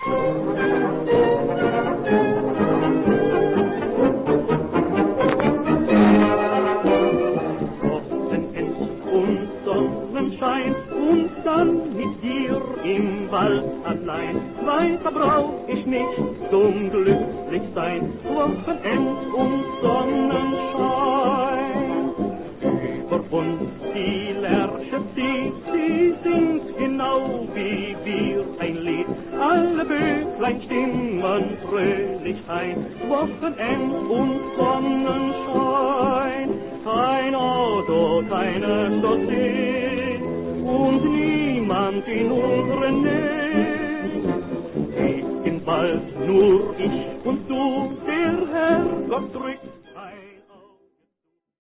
Sonnenschein und dann mit dir im Wald allein. Weiter brauch ich nicht zum Glücklichsein, Wochenend und Sonnenschein. Über uns die Lerche zieht, sie singt genau wie wir ein Lied. Alle Böglein stimmen fröhlich ein, Wochenend und Sonnenschein. Kein Auto, keine Chaussee und niemand in unserer Nähe. Gegen bald nur ich und du, der Herrgott drückt